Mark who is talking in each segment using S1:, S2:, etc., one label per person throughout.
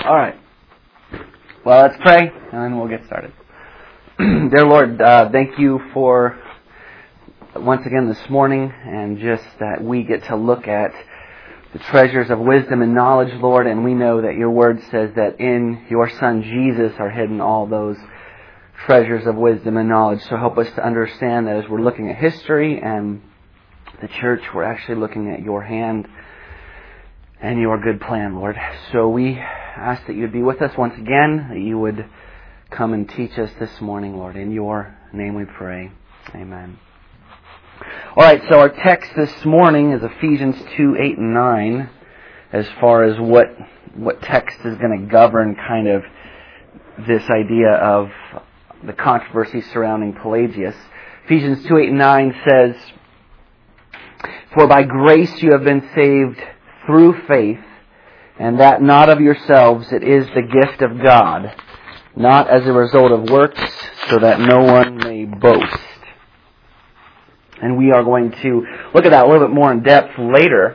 S1: All right. Well, let's pray, and then we'll get started. Dear Lord, thank you for once again this morning, and just that we get to look at the treasures of wisdom and knowledge, Lord, and we know that your word says that in your Son Jesus are hidden all those treasures of wisdom and knowledge. So help us to understand that as we're looking at history and the church, we're actually looking at your hand and your good plan, Lord. So we ask that you'd be with us once again, that you would come and teach us this morning, Lord. In your name we pray. Amen. All right, so our text this morning is Ephesians 2, 8, and 9, as far as what text is going to govern kind of this idea of the controversy surrounding Pelagius. Ephesians 2, 8, and 9 says, "For by grace you have been saved through faith, and that not of yourselves, it is the gift of God, not as a result of works, so that no one may boast." And we are going to look at that a little bit more in depth later.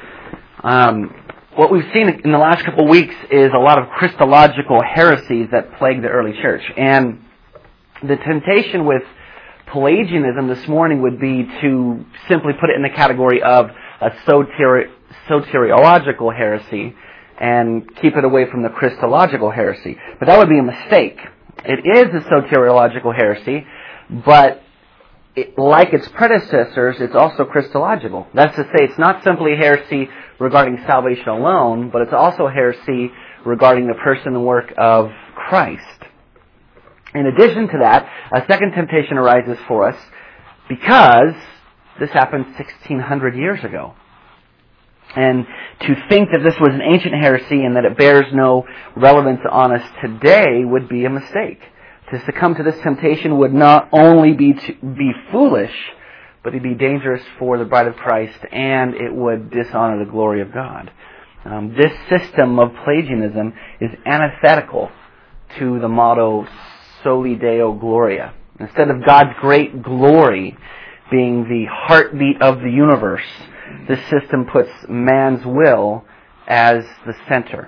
S1: What we've seen in the last couple of weeks is a lot of Christological heresies that plague the early church. And the temptation with Pelagianism this morning would be to simply put it in the category of a soteriological heresy and keep it away from the Christological heresy. But that would be a mistake. It is a soteriological heresy, but like its predecessors, it's also Christological. That's to say, it's not simply heresy regarding salvation alone, but it's also heresy regarding the person and work of Christ. In addition to that, a second temptation arises for us because this happened 1,600 years ago. And to think that this was an ancient heresy and that it bears no relevance on us today would be a mistake. To succumb to this temptation would not only be foolish, but it'd be dangerous for the bride of Christ, and it would dishonor the glory of God. This system of Pelagianism is antithetical to the motto Soli Deo Gloria. Instead of God's great glory being the heartbeat of the universe, this system puts man's will as the center.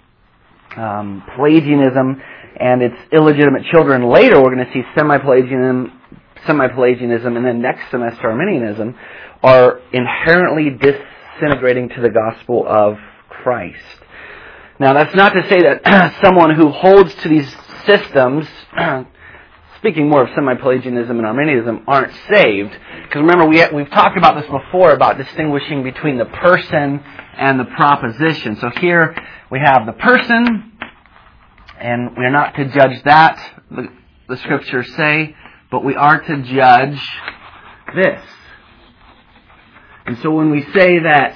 S1: Pelagianism and its illegitimate children, later we're going to see semi-Pelagianism, and then next semester Arminianism, are inherently disintegrating to the gospel of Christ. Now, that's not to say that someone who holds to these systems, speaking more of semi-Pelagianism and Arminianism, aren't saved. Because remember, we've talked about this before, about distinguishing between the person and the proposition. So here we have the person, and we're not to judge that, the scriptures say, but we are to judge this. And so when we say that,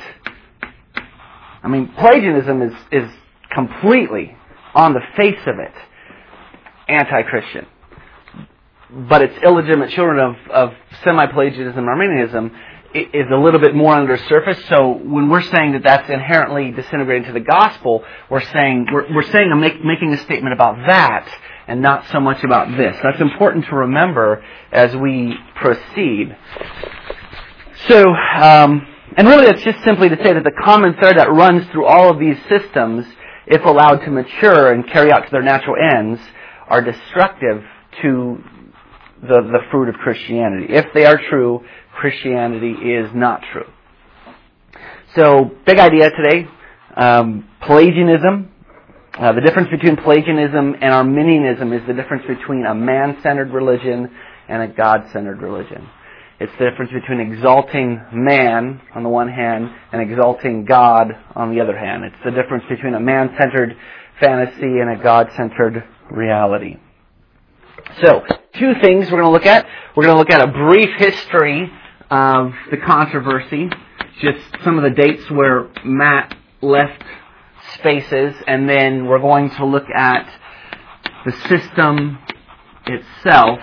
S1: Pelagianism is completely, on the face of it, anti-Christian. But its illegitimate children of semi-Pelagianism and Arminianism is a little bit more under the surface. So when we're saying that that's inherently disintegrating to the gospel, we're making a statement about that and not so much about this. That's important to remember as we proceed. So, and really it's just simply to say that the common thread that runs through all of these systems, if allowed to mature and carry out to their natural ends, are destructive to the fruit of Christianity. If they are true, Christianity is not true. So, big idea today. Pelagianism. The difference between Pelagianism and Arminianism is the difference between a man-centered religion and a God-centered religion. It's the difference between exalting man on the one hand and exalting God on the other hand. It's the difference between a man-centered fantasy and a God-centered reality. So, two things we're going to look at. We're going to look at a brief history of the controversy, just some of the dates where Matt left spaces, and then we're going to look at the system itself,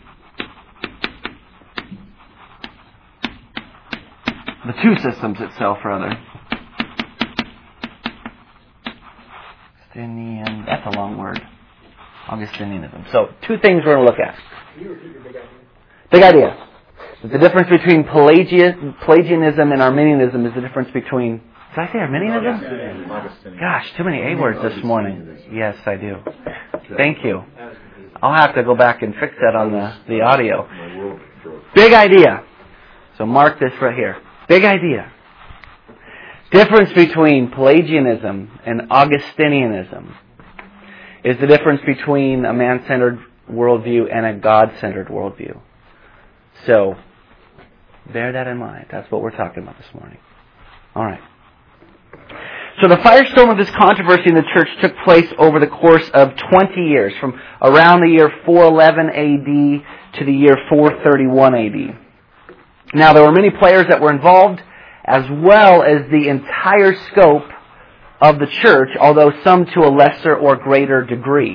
S1: the two systems itself, rather. Augustinian, that's a long word. Augustinianism. So, two things we're going to look at.
S2: Can you repeat your big idea?
S1: Big idea. The difference between Pelagianism and Arminianism is the difference between Did I say Arminianism? Gosh, too many A words this morning. Yes, I do. Thank you. I'll have to go back and fix that on the audio. Big idea. So mark this right here. Big idea. Difference between Pelagianism and Augustinianism is the difference between a man-centered worldview and a God-centered worldview. So, bear that in mind. That's what we're talking about this morning. All right. So the firestorm of this controversy in the church took place over the course of 20 years, from around the year 411 AD to the year 431 AD. Now, there were many players that were involved, as well as the entire scope of the church, although some to a lesser or greater degree.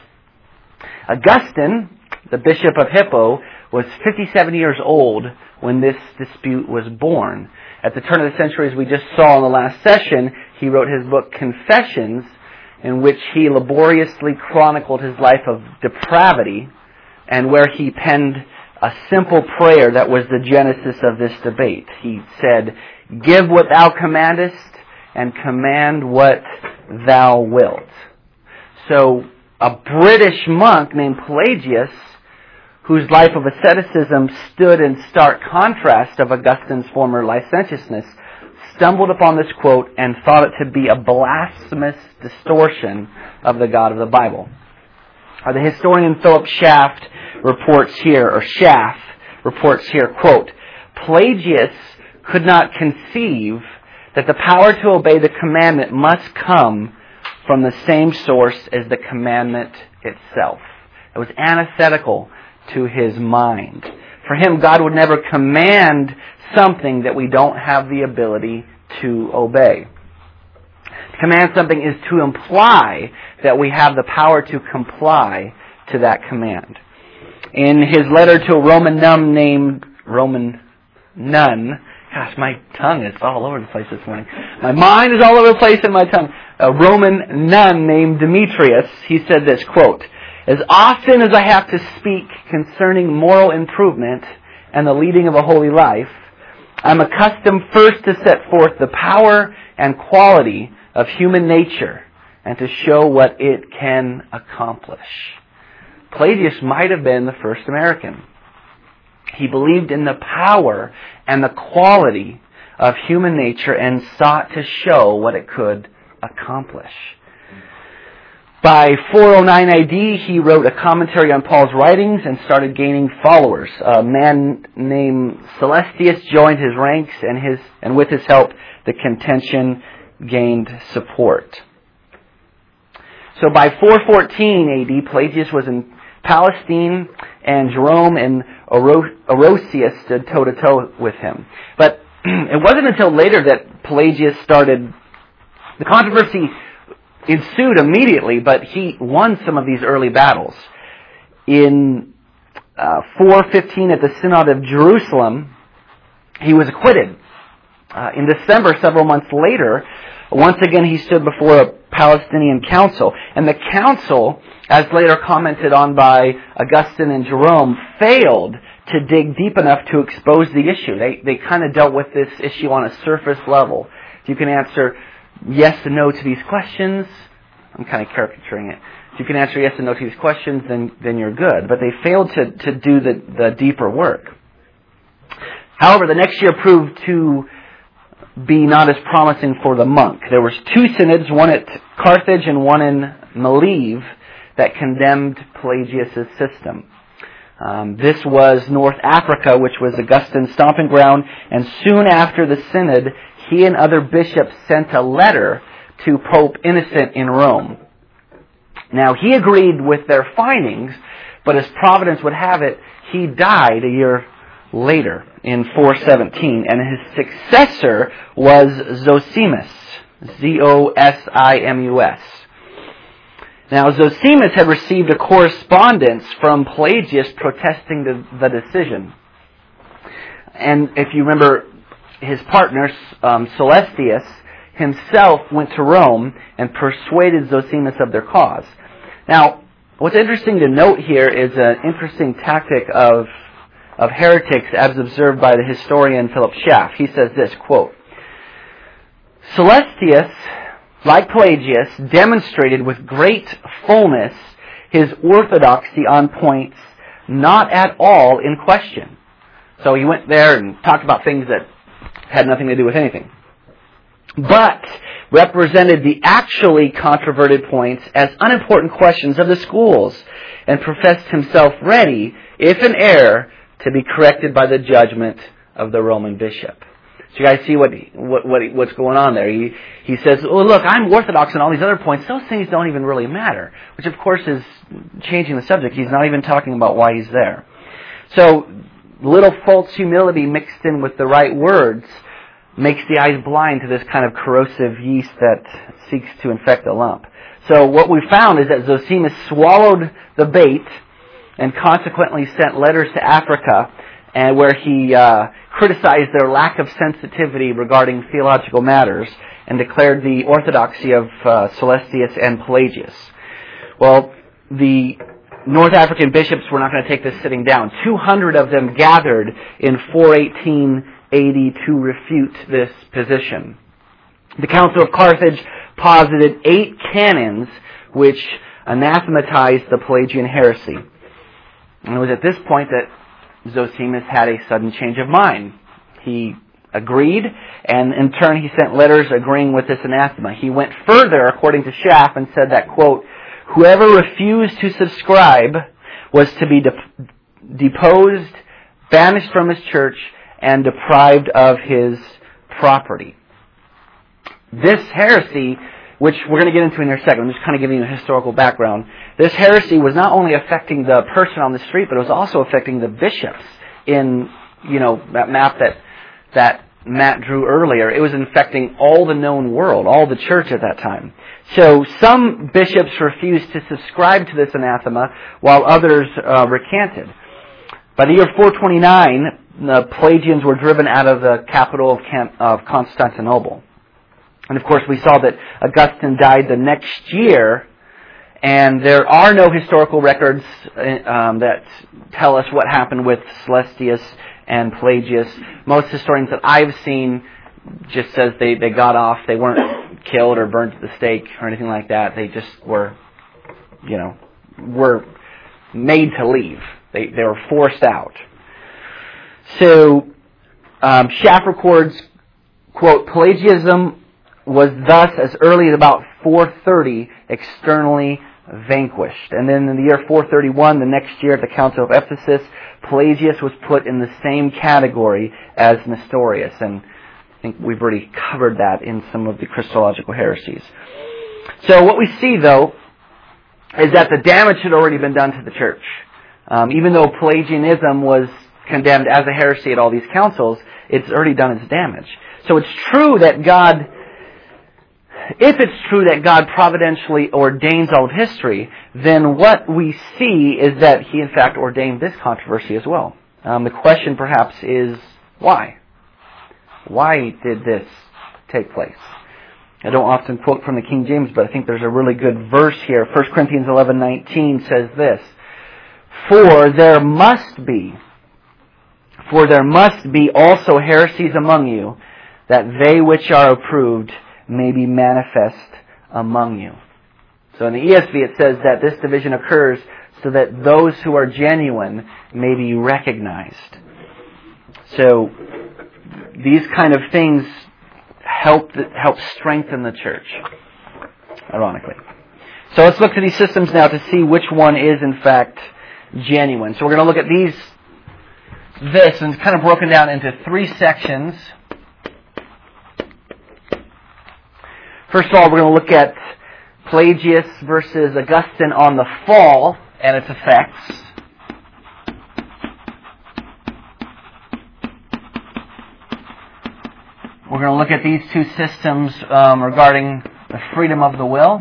S1: Augustine, the Bishop of Hippo, was 57 years old when this dispute was born. At the turn of the century, as we just saw in the last session, he wrote his book Confessions, in which he laboriously chronicled his life of depravity, and where he penned a simple prayer that was the genesis of this debate. He said, "Give what thou commandest, and command what thou wilt." So, a British monk named Pelagius, whose life of asceticism stood in stark contrast of Augustine's former licentiousness, stumbled upon this quote and thought it to be a blasphemous distortion of the God of the Bible. The historian Philip Schaff reports here, quote, "Pelagius could not conceive that the power to obey the commandment must come from the same source as the commandment itself." It was antithetical to his mind. For him, God would never command something that we don't have the ability to obey. To command something is to imply that we have the power to comply to that command. In his letter to a Roman nun, gosh, my tongue is all over the place this morning. My mind is all over the place in my tongue. A Roman nun named Demetrius, he said this, quote, "As often as I have to speak concerning moral improvement and the leading of a holy life, I'm accustomed first to set forth the power and quality of human nature and to show what it can accomplish." Pelagius might have been the first American. He believed in the power and the quality of human nature and sought to show what it could accomplish. By 409 AD, he wrote a commentary on Paul's writings and started gaining followers. A man named Celestius joined his ranks, and with his help, the contention gained support. So by 414 AD, Pelagius was in Palestine, and Jerome and Orosius stood toe-to-toe with him. But it wasn't until later that Pelagius started. The controversy ensued immediately, but he won some of these early battles. In 415 at the Synod of Jerusalem, he was acquitted. In December, several months later, once again he stood before a Palestinian council. And the council, as later commented on by Augustine and Jerome, failed to dig deep enough to expose the issue. They kind of dealt with this issue on a surface level. If you can answer yes and no to these questions, I'm kind of caricaturing it. If you can answer yes and no to these questions, then you're good. But they failed to do the deeper work. However, the next year proved to be not as promising for the monk. There was two synods, one at Carthage and one in Mileve, that condemned Pelagius' system. This was North Africa, which was Augustine's stomping ground, and soon after the synod, he and other bishops sent a letter to Pope Innocent in Rome. Now, he agreed with their findings, but as Providence would have it, he died a year later in 417, and his successor was Zosimus, Zosimus. Now, Zosimus had received a correspondence from Pelagius protesting the decision. And if you remember, his partner, Celestius, himself went to Rome and persuaded Zosimus of their cause. Now, what's interesting to note here is an interesting tactic of heretics as observed by the historian Philip Schaff. He says this, quote, Celestius, like Pelagius, demonstrated with great fullness his orthodoxy on points not at all in question. So he went there and talked about things that had nothing to do with anything, but represented the actually controverted points as unimportant questions of the schools, and professed himself ready, if in error, to be corrected by the judgment of the Roman bishop. So you guys see what's going on there. He says, "Oh, look, I'm orthodox on all these other points. Those things don't even really matter," which of course is changing the subject. He's not even talking about why he's there. So little false humility mixed in with the right words makes the eyes blind to this kind of corrosive yeast that seeks to infect the lump. So what we found is that Zosimus swallowed the bait and consequently sent letters to Africa, and where he criticized their lack of sensitivity regarding theological matters and declared the orthodoxy of Celestius and Pelagius. Well, the North African bishops were not going to take this sitting down. 200 of them gathered in 418 AD to refute this position. The Council of Carthage posited 8 canons which anathematized the Pelagian heresy. And it was at this point that Zosimus had a sudden change of mind. He agreed, and in turn he sent letters agreeing with this anathema. He went further, according to Schaff, and said that, quote, "Whoever refused to subscribe was to be deposed, banished from his church, and deprived of his property." This heresy, which we're going to get into in a second, I'm just kind of giving you a historical background. This heresy was not only affecting the person on the street, but it was also affecting the bishops in, that map that Matt drew earlier. It was infecting all the known world, all the church at that time. So some bishops refused to subscribe to this anathema, while others recanted. By the year 429, the Pelagians were driven out of the capital of Constantinople. And of course we saw that Augustine died the next year, and there are no historical records that tell us what happened with Celestius and Pelagius. Most historians that I've seen just says they got off. They weren't killed or burned at the stake or anything like that. They just were made to leave. They were forced out. So Schaff records, quote, "Pelagianism was thus, as early as about 430, externally vanquished." And then in the year 431, the next year at the Council of Ephesus, Pelagius was put in the same category as Nestorius. And I think we've already covered that in some of the Christological heresies. So what we see, though, is that the damage had already been done to the church. Even though Pelagianism was condemned as a heresy at all these councils, it's already done its damage. So it's true that if it's true that God providentially ordains all of history, then what we see is that He in fact ordained this controversy as well. The question perhaps is, why? Why did this take place? I don't often quote from the King James, but I think there's a really good verse here. 1 Corinthians 11:19 says this, For there must be also heresies among you, that they which are approved may be manifest among you." So in the ESV it says that this division occurs so that those who are genuine may be recognized. So these kind of things help strengthen the church, ironically. So let's look to these systems now to see which one is in fact genuine. So we're going to look at this, and it's kind of broken down into 3 sections. First of all, we're going to look at Pelagius versus Augustine on the fall and its effects. We're going to look at these 2 systems regarding the freedom of the will.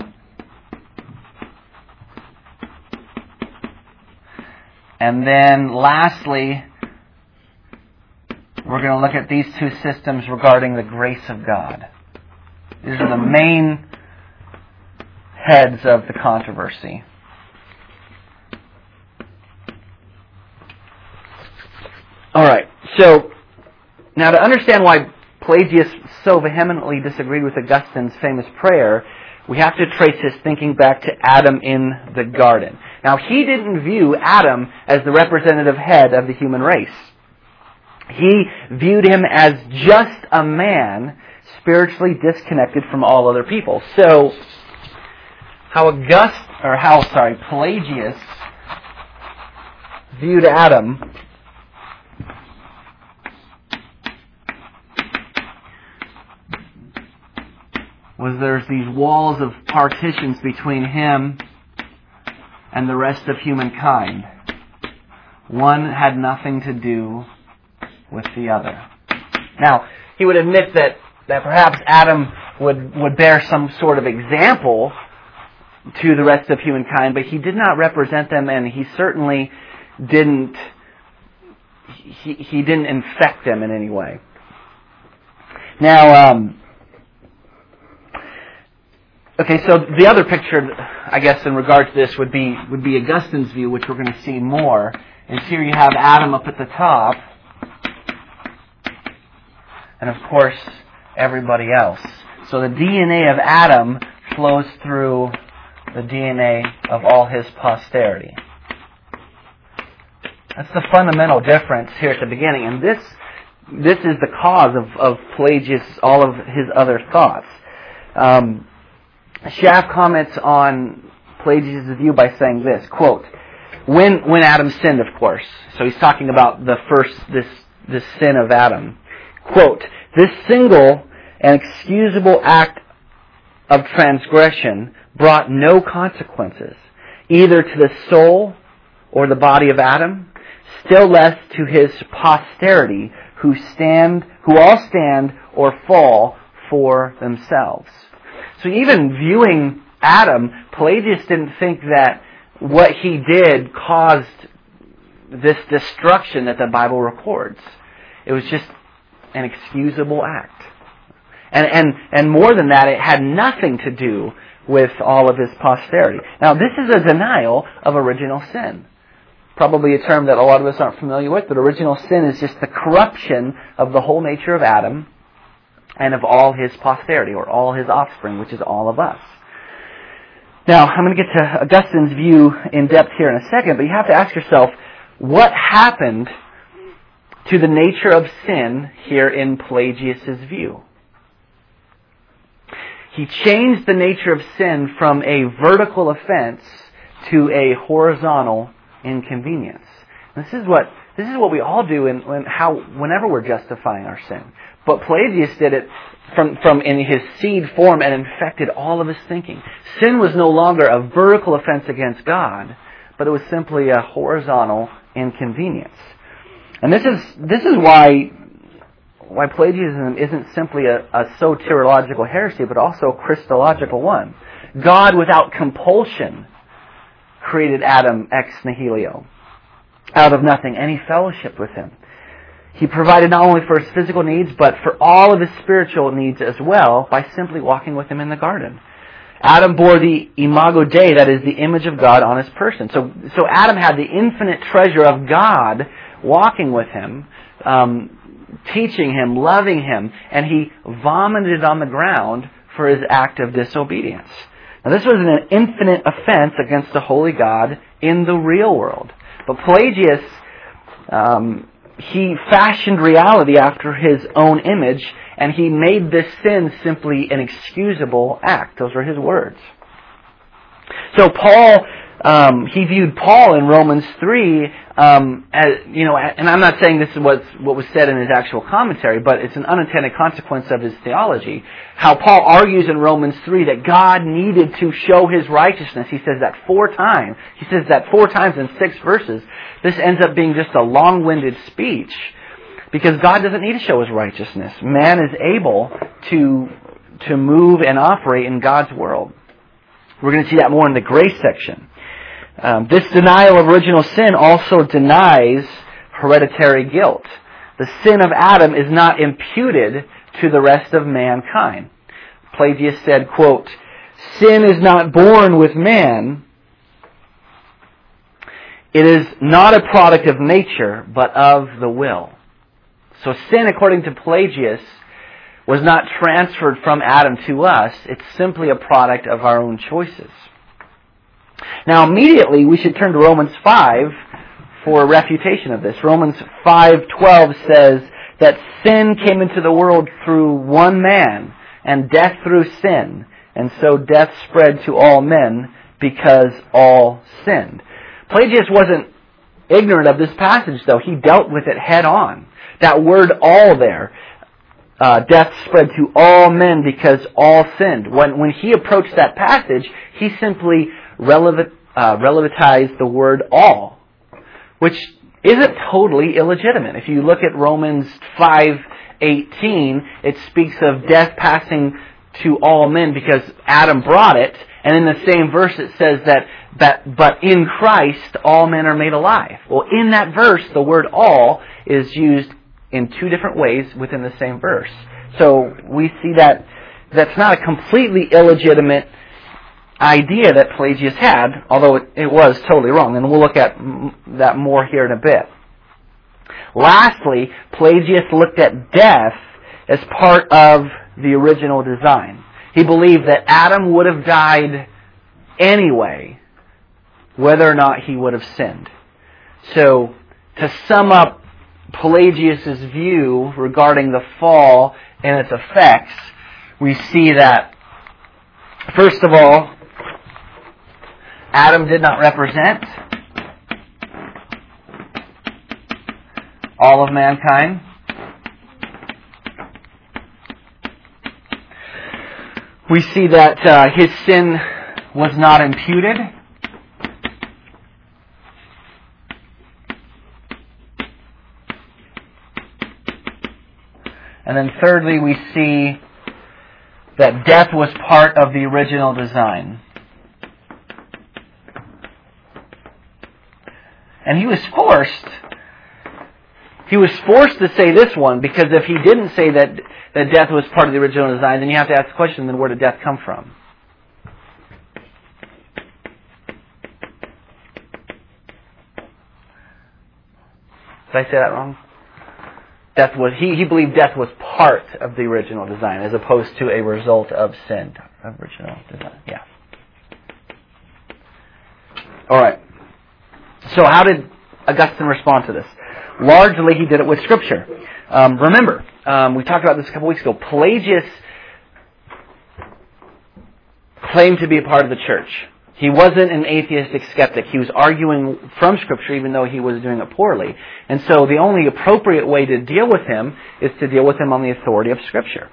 S1: And then lastly, we're going to look at these 2 systems regarding the grace of God. These are the main heads of the controversy. All right. So now to understand why Pelagius so vehemently disagreed with Augustine's famous prayer, we have to trace his thinking back to Adam in the garden. Now, he didn't view Adam as the representative head of the human race. He viewed him as just a man spiritually disconnected from all other people. So, Pelagius viewed Adam was there's these walls of partitions between him and the rest of humankind. One had nothing to do with the other. Now, he would admit that perhaps Adam would bear some sort of example to the rest of humankind, but he did not represent them, and he certainly didn't infect them in any way. Now, okay, so the other picture, I guess, in regard to this would be Augustine's view, which we're going to see more. And here you have Adam up at the top, and of course, everybody else. So the DNA of Adam flows through the DNA of all his posterity. That's the fundamental difference here at the beginning, and this is the cause of Pelagius, all of his other thoughts. Schaff comments on Pelagius' view by saying this, quote, when Adam sinned, of course, so he's talking about this sin of Adam, quote, this single and excusable act of transgression brought no consequences, either to the soul or the body of Adam, still less to his posterity, who all stand or fall for themselves. So even viewing Adam, Pelagius didn't think that what he did caused this destruction that the Bible records. It was just an excusable act. And more than that, it had nothing to do with all of his posterity. Now, this is a denial of original sin. Probably a term that a lot of us aren't familiar with, but original sin is just the corruption of the whole nature of Adam and of all his posterity, or all his offspring, which is all of us. Now, I'm going to get to Augustine's view in depth here in a second, but you have to ask yourself, what happened to the nature of sin here in Pelagius' view? He changed the nature of sin from a vertical offense to a horizontal inconvenience. This is what we all do whenever we're justifying our sin. But Pelagius did it from in his seed form and infected all of his thinking. Sin was no longer a vertical offense against God, but it was simply a horizontal inconvenience. And this is why Pelagianism isn't simply a soteriological heresy, but also a Christological one. God, without compulsion, created Adam ex nihilo, out of nothing, and he fellowshiped with him. He provided not only for his physical needs, but for all of his spiritual needs as well, by simply walking with him in the garden. Adam bore the imago Dei, that is, the image of God on his person. So Adam had the infinite treasure of God walking with him, teaching him, loving him, and he vomited on the ground for his act of disobedience. Now, this was an infinite offense against the holy God in the real world. But Pelagius, he fashioned reality after his own image, and he made this sin simply an excusable act. Those were his words. So Paul, he viewed Paul in Romans 3 as, and I'm not saying this is what was said in his actual commentary, but it's an unintended consequence of his theology. How Paul argues in Romans 3 that God needed to show his righteousness. He says that 4 times. He says that 4 times in 6 verses. This ends up being just a long-winded speech, because God doesn't need to show his righteousness. Man is able to move and operate in God's world. We're going to see that more in the grace section. This denial of original sin also denies hereditary guilt. The sin of Adam is not imputed to the rest of mankind. Pelagius said, quote, sin is not born with man. It is not a product of nature, but of the will. So sin, according to Pelagius, was not transferred from Adam to us. It's simply a product of our own choices. Now, immediately, we should turn to Romans 5 for a refutation of this. Romans 5:12 says that sin came into the world through one man, and death through sin, and so death spread to all men because all sinned. Pelagius wasn't ignorant of this passage, though. He dealt with it head on. That word all there, death spread to all men because all sinned. When he approached that passage, he simply relativized the word all, which isn't totally illegitimate. If you look at Romans 5:18, it speaks of death passing to all men because Adam brought it, and in the same verse it says but in Christ all men are made alive. Well, in that verse, the word all is used in two different ways within the same verse. So we see that that's not a completely illegitimate idea that Pelagius had, although it was totally wrong. And we'll look at that more here in a bit. Lastly, Pelagius looked at death as part of the original design. He believed that Adam would have died anyway, whether or not he would have sinned. So, to sum up Pelagius' view regarding the fall and its effects, we see that, first of all, Adam did not represent all of mankind. We see that his sin was not imputed. And then thirdly, we see that death was part of the original design. And he was forced to say this one, because if he didn't say that death was part of the original design, then you have to ask the question, then where did death come from? Did I say that wrong? He believed death was part of the original design, as opposed to a result of sin. Original design, yeah. All right. So how did Augustine respond to this? Largely, he did it with Scripture. Remember, we talked about this a couple weeks ago. Pelagius claimed to be a part of the church. He wasn't an atheistic skeptic. He was arguing from Scripture, even though he was doing it poorly. And so the only appropriate way to deal with him is to deal with him on the authority of Scripture.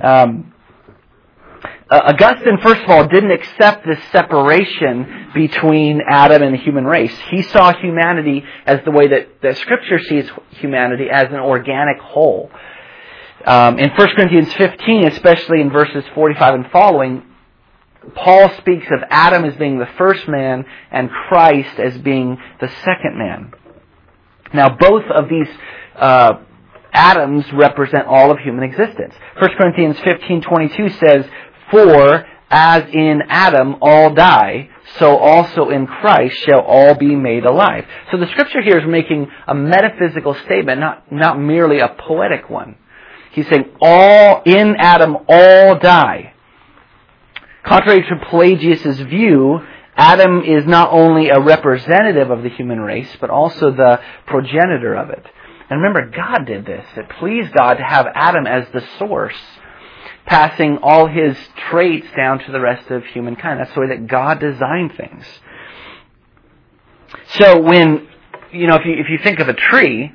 S1: Augustine, first of all, didn't accept this separation between Adam and the human race. He saw humanity as the way that Scripture sees humanity, as an organic whole. In 1 Corinthians 15, especially in verses 45 and following, Paul speaks of Adam as being the first man and Christ as being the second man. Now, both of these Adams represent all of human existence. 1 Corinthians 15:22 says, "For as in Adam all die, so also in Christ shall all be made alive." So the Scripture here is making a metaphysical statement, not merely a poetic one. He's saying, all in Adam all die. Contrary to Pelagius' view, Adam is not only a representative of the human race, but also the progenitor of it. And remember, God did this. It pleased God to have Adam as the source, passing all his traits down to the rest of humankind. That's the way that God designed things. So when, if you think of a tree,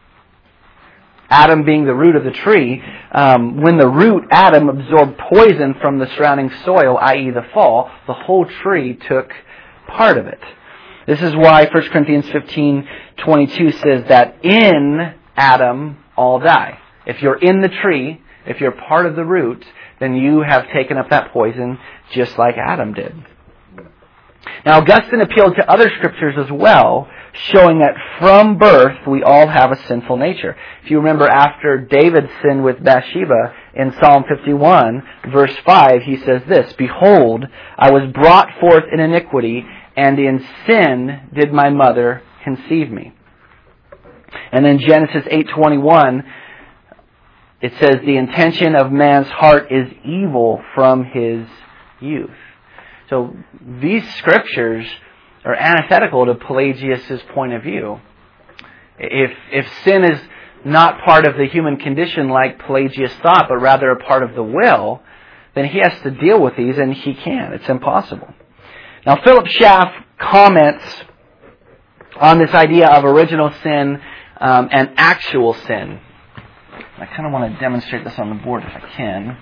S1: Adam being the root of the tree, when the root, Adam, absorbed poison from the surrounding soil, i.e. the fall, the whole tree took part of it. This is why 1 Corinthians 15:22 says that in Adam all die. If you're in the tree, if you're part of the root, then you have taken up that poison just like Adam did. Now, Augustine appealed to other scriptures as well, showing that from birth we all have a sinful nature. If you remember, after David sinned with Bathsheba in Psalm 51, verse 5, he says this, "Behold, I was brought forth in iniquity, and in sin did my mother conceive me." And then Genesis 8:21, it says the intention of man's heart is evil from his youth. So these scriptures are antithetical to Pelagius' point of view. If sin is not part of the human condition like Pelagius thought, but rather a part of the will, then he has to deal with these, and he can't. It's impossible. Now, Philip Schaff comments on this idea of original sin and actual sin. I kind of want to demonstrate this on the board if I can.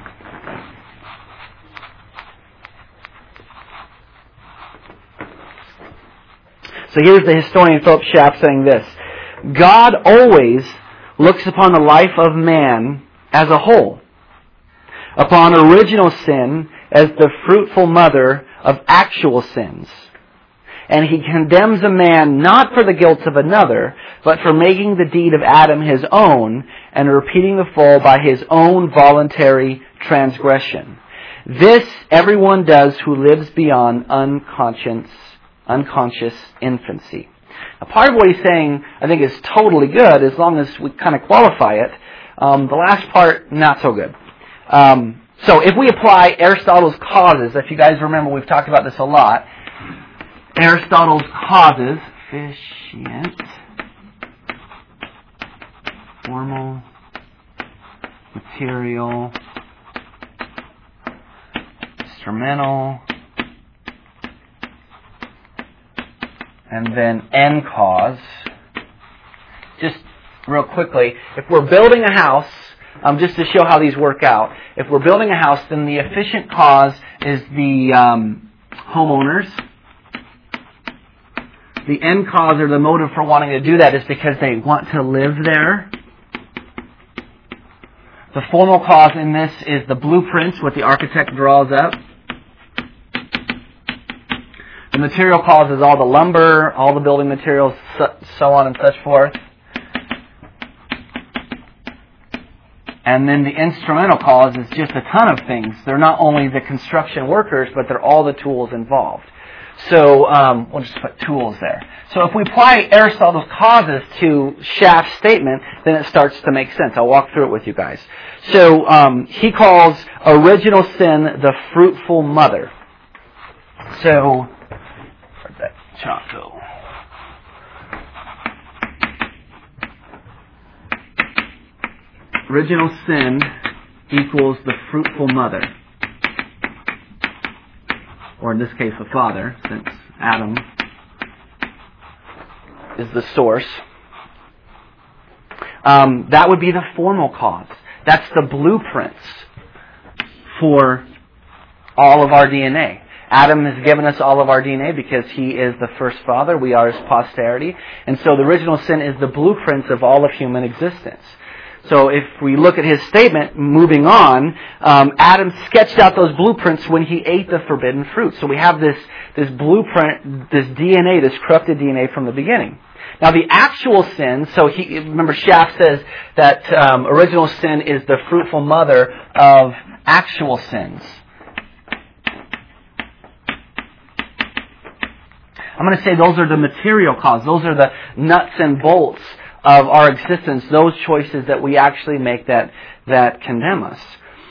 S1: So here's the historian Philip Schaff saying this: God always looks upon the life of man as a whole, upon original sin as the fruitful mother of actual sins. And he condemns a man not for the guilt of another, but for making the deed of Adam his own and repeating the fall by his own voluntary transgression. This everyone does who lives beyond unconscious infancy. Now, part of what he's saying, I think, is totally good as long as we kind of qualify it. The last part, not so good. So if we apply Aristotle's causes, if you guys remember, we've talked about this a lot. Aristotle's causes, efficient, formal, material, instrumental, and then end cause. Just real quickly, if we're building a house, just to show how these work out, if we're building a house, then the efficient cause is the homeowners. The end cause, or the motive for wanting to do that, is because they want to live there. The formal cause in this is the blueprints, what the architect draws up. The material cause is all the lumber, all the building materials, so on and such forth. And then the instrumental cause is just a ton of things. They're not only the construction workers, but they're all the tools involved. So we'll just put tools there. So if we apply Aristotle's causes to Schaff's statement, then it starts to make sense. I'll walk through it with you guys. So he calls original sin the fruitful mother. So, where'd that chalk go? Original sin equals the fruitful mother. Or in this case, the father, since Adam is the source. That would be the formal cause. That's the blueprints for all of our DNA. Adam has given us all of our DNA because he is the first father. We are his posterity. And so the original sin is the blueprints of all of human existence. So if we look at his statement, moving on, Adam sketched out those blueprints when he ate the forbidden fruit. So we have this blueprint, this DNA, this corrupted DNA from the beginning. Now the actual sin, so remember Schaff says that original sin is the fruitful mother of actual sins. I'm going to say those are the material cause. Those are the nuts and bolts of our existence, those choices that we actually make that condemn us.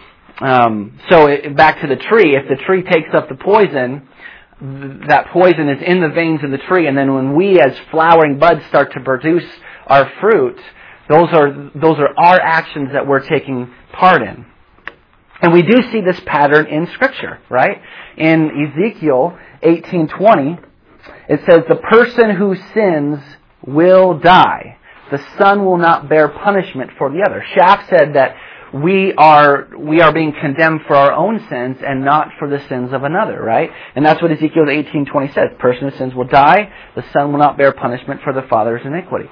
S1: Back to the tree. If the tree takes up the poison, that poison is in the veins of the tree, and then when we as flowering buds start to produce our fruit, those are our actions that we're taking part in. And we do see this pattern in Scripture, right? In Ezekiel 18:20, it says, "The person who sins will die. The son will not bear punishment for the other." Schaff said that we are being condemned for our own sins and not for the sins of another, right? And that's what Ezekiel 18:20 says. "The person who sins will die. The son will not bear punishment for the father's iniquity."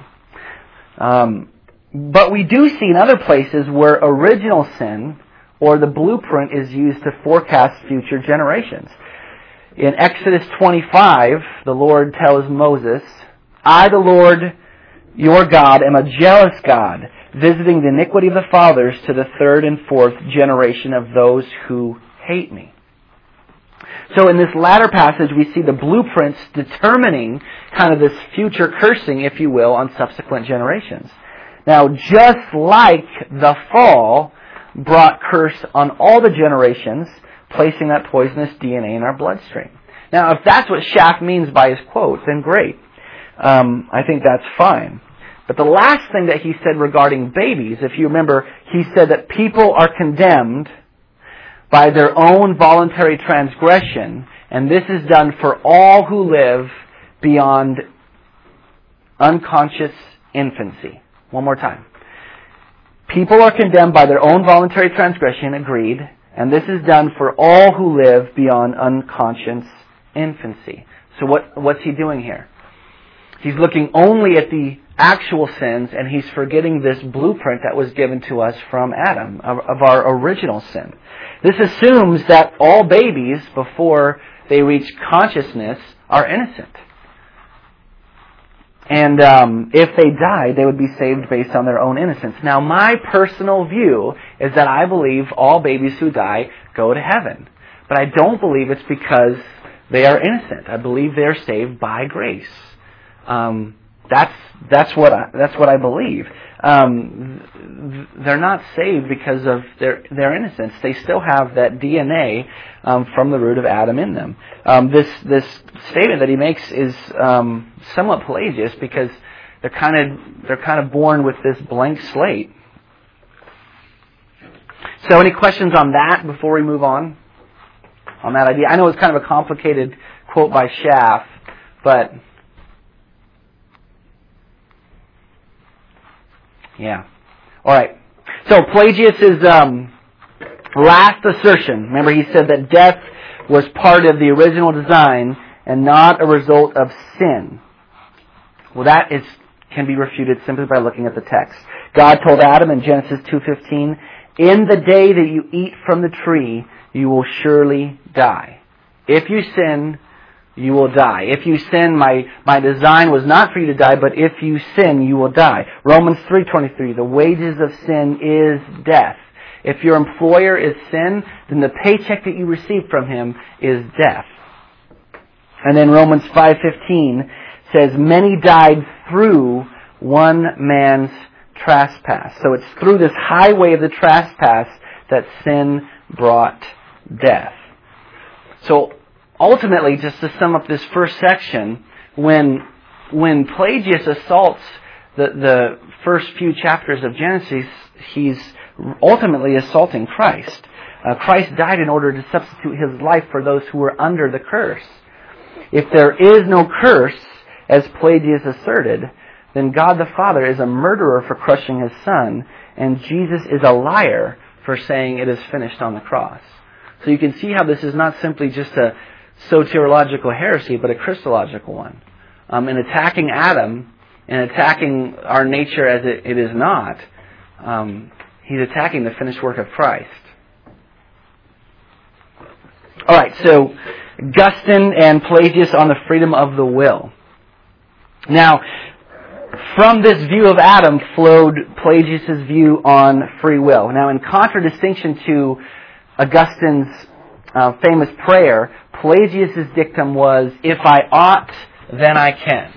S1: But we do see in other places where original sin, or the blueprint, is used to forecast future generations. In Exodus 25, the Lord tells Moses, "I, the Lord, your God, am a jealous God, visiting the iniquity of the fathers to the third and fourth generation of those who hate me." So in this latter passage, we see the blueprints determining kind of this future cursing, if you will, on subsequent generations. Now, just like the fall brought curse on all the generations, placing that poisonous DNA in our bloodstream. Now, if that's what Schaff means by his quote, then great. I think that's fine. But the last thing that he said regarding babies, if you remember, he said that people are condemned by their own voluntary transgression, and this is done for all who live beyond unconscious infancy. One more time. People are condemned by their own voluntary transgression, agreed, and this is done for all who live beyond unconscious infancy. So what's he doing here? He's looking only at the actual sins, and he's forgetting this blueprint that was given to us from Adam, of our original sin. This assumes that all babies, before they reach consciousness, are innocent. And if they died, they would be saved based on their own innocence. Now, my personal view is that I believe all babies who die go to heaven. But I don't believe it's because they are innocent. I believe they are saved by grace. That's what I believe. They're not saved because of their innocence. They still have that DNA from the root of Adam in them. This statement that he makes is somewhat Pelagius because they're kind of born with this blank slate. So, any questions on that before we move on that idea? I know it's kind of a complicated quote by Schaff, but yeah. All right. So Pelagius' last assertion. Remember, he said that death was part of the original design and not a result of sin. Well, that can be refuted simply by looking at the text. God told Adam in Genesis 2:15, "In the day that you eat from the tree, you will surely die. If you sin, you will die. If you sin, my design was not for you to die, but if you sin, you will die." Romans 3:23, "The wages of sin is death." If your employer is sin, then the paycheck that you receive from him is death. And then Romans 5:15 says, "Many died through one man's trespass." So it's through this highway of the trespass that sin brought death. So ultimately, just to sum up this first section, when Pelagius assaults the first few chapters of Genesis, he's ultimately assaulting Christ. Christ died in order to substitute his life for those who were under the curse. If there is no curse, as Pelagius asserted, then God the Father is a murderer for crushing his Son, and Jesus is a liar for saying it is finished on the cross. So you can see how this is not simply just a soteriological heresy, but a Christological one. In attacking Adam and attacking our nature as it is not, he's attacking the finished work of Christ. All right, so Augustine and Pelagius on the freedom of the will. Now, from this view of Adam flowed Pelagius' view on free will. Now, in contradistinction to Augustine's famous prayer, Pelagius' dictum was, "If I ought, then I can."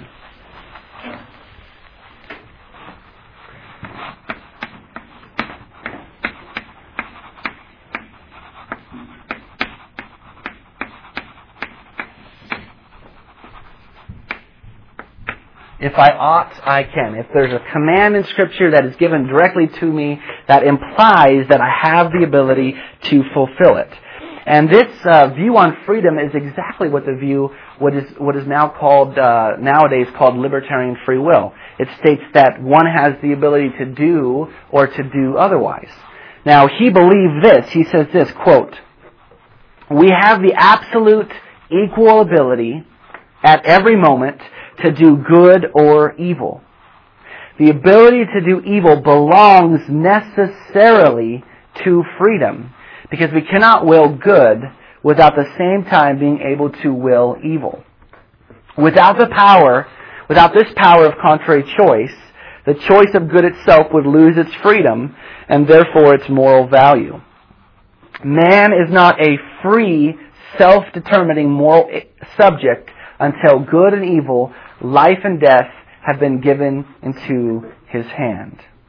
S1: If I ought, I can. If there's a command in Scripture that is given directly to me, that implies that I have the ability to fulfill it. And this view on freedom is exactly what what is now called nowadays called libertarian free will. It states that one has the ability to do or to do otherwise. Now, he believed this. He says this, quote, "We have the absolute equal ability at every moment to do good or evil. The ability to do evil belongs necessarily to freedom, because we cannot will good without the same time being able to will evil. Without this power of contrary choice, the choice of good itself would lose its freedom and therefore its moral value. Man is not a free, self-determining moral subject until good and evil, life and death have been given into his hand."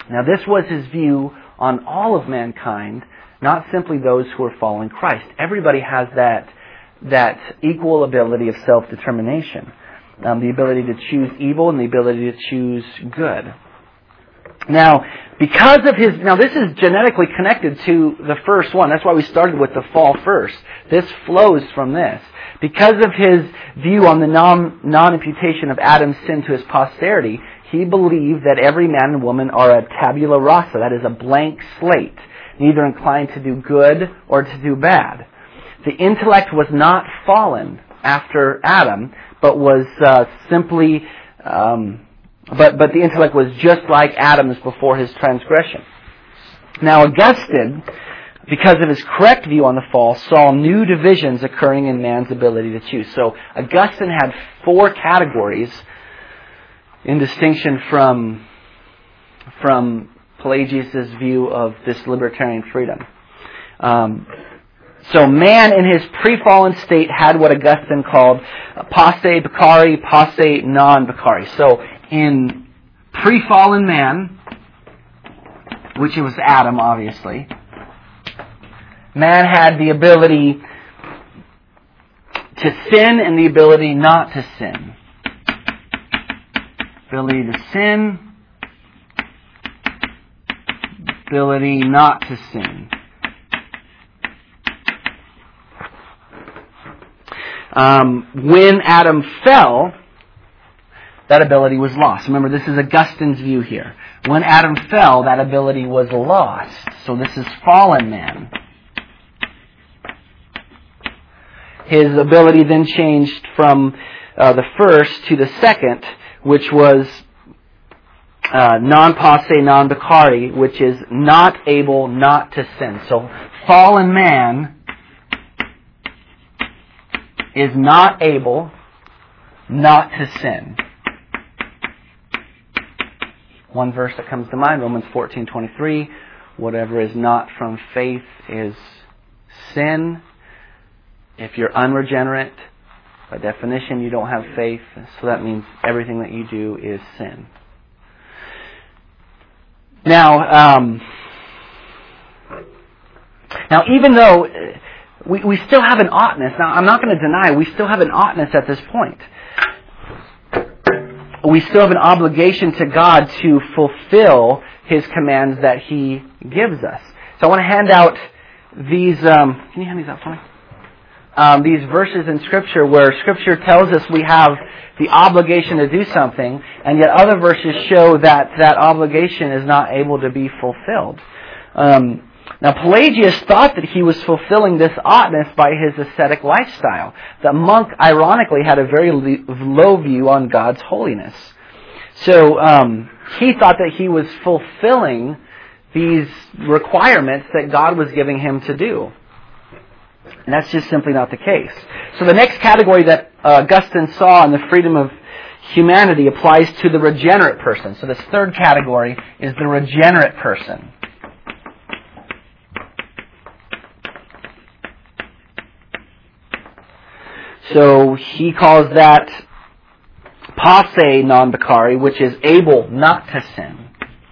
S1: Now this was his view on all of mankind, not simply those who are following Christ. Everybody has that equal ability of self-determination, the ability to choose evil and the ability to choose good. Now, because of his... Now, this is genetically connected to the first one. That's why we started with the fall first. This flows from this. Because of his view on the non-imputation of Adam's sin to his posterity, he believed that every man and woman are a tabula rasa, that is a blank slate, neither inclined to do good or to do bad. The intellect was not fallen after Adam, but was simply... But the intellect was just like Adam's before his transgression. Now Augustine, because of his correct view on the fall, saw new divisions occurring in man's ability to choose. So Augustine had 4 categories in distinction from Pelagius' view of this libertarian freedom. So man in his pre-fallen state had what Augustine called posse peccari, posse non peccari. So in pre-fallen man, which it was Adam, obviously, man had the ability to sin and the ability not to sin. Ability to sin, ability not to sin. When Adam fell, that ability was lost. Remember, this is Augustine's view here. When Adam fell, that ability was lost. So this is fallen man. His ability then changed from the first to the second, which was non-posse, non-peccari, which is not able not to sin. So fallen man is not able not to sin. One verse that comes to mind, Romans 14:23, whatever is not from faith is sin. If you're unregenerate, by definition you don't have faith, so that means everything that you do is sin. Now even though we still have an oughtness, now I'm not going to deny we still have an oughtness at this point. We still have an obligation to God to fulfill His commands that He gives us. So I want to hand out these... can you hand these out for me? These verses in Scripture where Scripture tells us we have the obligation to do something, and yet other verses show that that obligation is not able to be fulfilled. Now, Pelagius thought that he was fulfilling this oughtness by his ascetic lifestyle. The monk, ironically, had a very low view on God's holiness. So he thought that he was fulfilling these requirements that God was giving him to do. And that's just simply not the case. So the next category that Augustine saw in the freedom of humanity applies to the regenerate person. So this third category is the regenerate person. So he calls that posse non-peccari, which is able not to sin.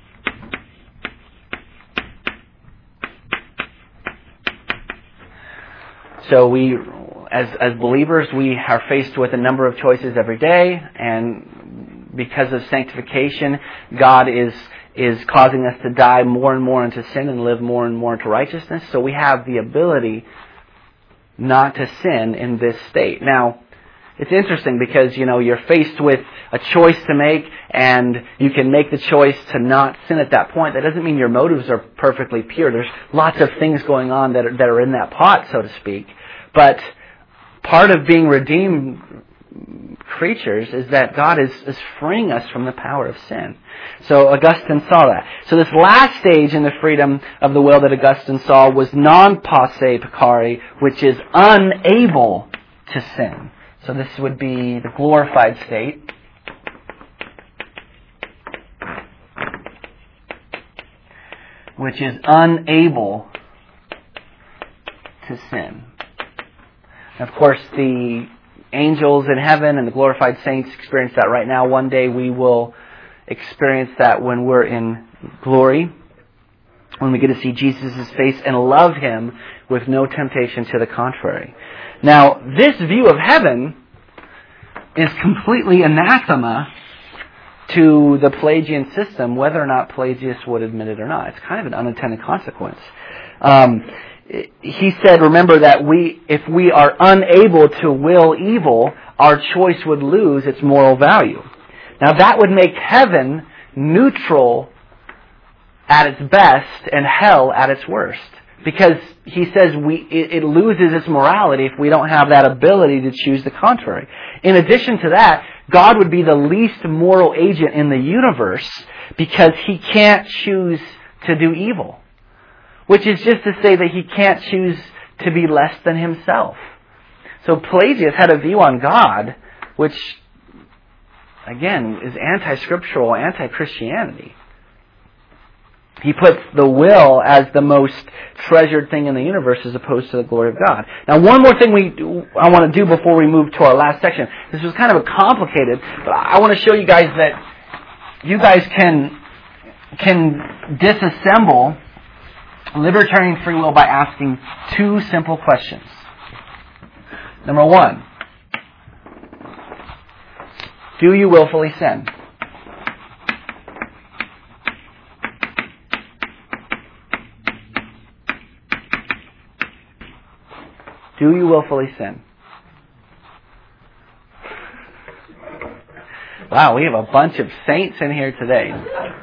S1: So we, as believers, we are faced with a number of choices every day, and because of sanctification, God is causing us to die more and more into sin and live more and more into righteousness. So we have the ability not to sin in this state. Now, it's interesting because, you're faced with a choice to make, and you can make the choice to not sin at that point. That doesn't mean your motives are perfectly pure. There's lots of things going on that are in that pot, so to speak. But part of being redeemed creatures is that God is freeing us from the power of sin. So Augustine saw that. So this last stage in the freedom of the will that Augustine saw was non-posse peccari, which is unable to sin. So this would be the glorified state. Which is unable to sin. And of course, the angels in heaven and the glorified saints experience that right now. One day we will experience that when we're in glory, when we get to see Jesus' face and love Him with no temptation to the contrary. Now, this view of heaven is completely anathema to the Pelagian system, whether or not Pelagius would admit it or not. It's kind of an unintended consequence. He said, remember that if we are unable to will evil, our choice would lose its moral value. Now that would make heaven neutral at its best and hell at its worst. Because he says it loses its morality if we don't have that ability to choose the contrary. In addition to that, God would be the least moral agent in the universe because He can't choose to do evil. Which is just to say that He can't choose to be less than Himself. So Pelagius had a view on God which, again, is anti-scriptural, anti-Christianity. He puts the will as the most treasured thing in the universe as opposed to the glory of God. Now, one more thing I want to do before we move to our last section. This was kind of complicated, but I want to show you guys that you guys can disassemble libertarian free will by asking two simple questions. Number one, do you willfully sin? Do you willfully sin? Wow, we have a bunch of saints in here today.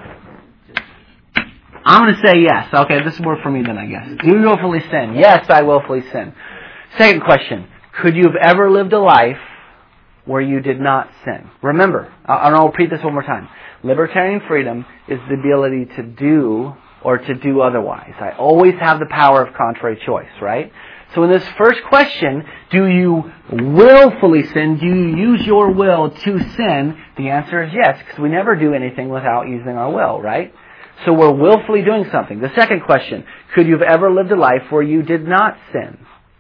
S1: I'm going to say yes. Okay, this is more for me then, I guess. Do you willfully sin? Yes, I willfully sin. Second question. Could you have ever lived a life where you did not sin? Remember, I'll repeat this one more time. Libertarian freedom is the ability to do or to do otherwise. I always have the power of contrary choice, right? So in this first question, do you willfully sin? Do you use your will to sin? The answer is yes, because we never do anything without using our will, right? So we're willfully doing something. The second question, could you have ever lived a life where you did not sin?